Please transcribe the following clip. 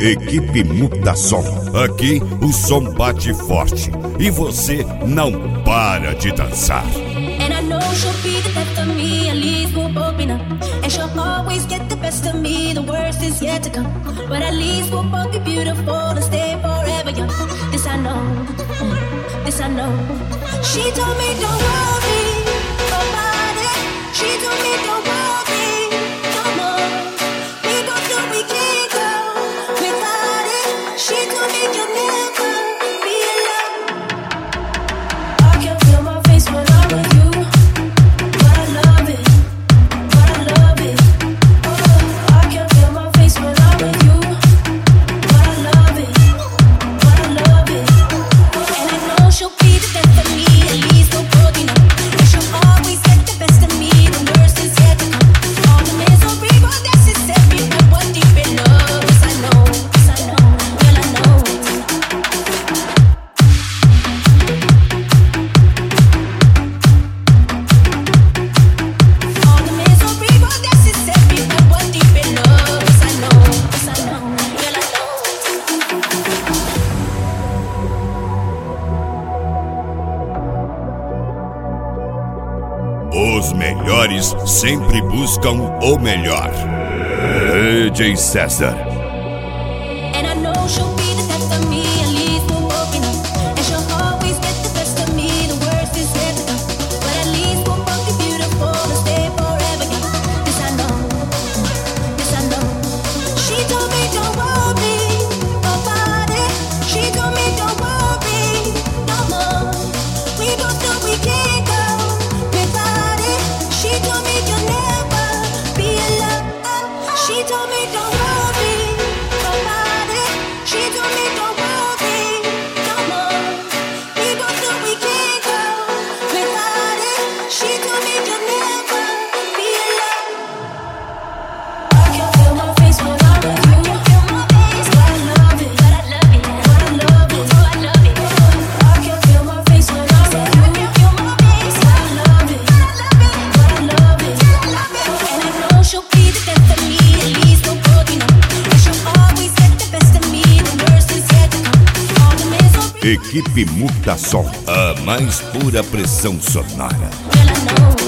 Equipe Mutasom. Aqui o som bate forte e você não para de dançar. And I know she'll be the death of me, at least we'll both be numb. And she'll always get the best of me, the worst is yet to come. But at least we'll both be beautiful and stay forever young. This I know, this I know. She told me don't worry about it. She told me don't worry no more. We go through, we can't go without it. She told me you'll never be alone. I can feel my face when I'm with you. But I love it, but I love it. Oh, I can feel my face when I'm with you. But I love it, but I love it. And I know she'll be the death of me, at least we'll both be numb. And she'll always get the best of me, the worst is yet to come. All the misery, but that's it, set me with one deep in love. Yes, I know, yes, I know, well, I know. All the misery, but that's it, set me with one deep in love. Yes, I know, yes, I know, well, I know. Os melhores sempre buscam o melhor. DJ César. And I know she'll be the death of me, at least we'll both be numb. And she'll always get the best of me, the worst is yet to come. But at least we'll both be beautiful and stay forever young. This I know, this I know. She told me don't worry about it. She told me don't worry no more. We go through, we can't go without it. She told me you'll never be alone. She told me don't worry about it. She told me don't worry no more. We go through, we can't go without it. She told me you'll never be alone. I can feel my face when I'm with you. But I love it, but I love it, but I love it, oh I love it. I can feel my face when I'm with you. But I love it, but I love it, and I know she'll be the death of me, at least we'll both be numb. And she'll always get the best of me, the worst is yet to come. All the misery, Equipe Mutasom. A mais pura pressão sonora. well I know.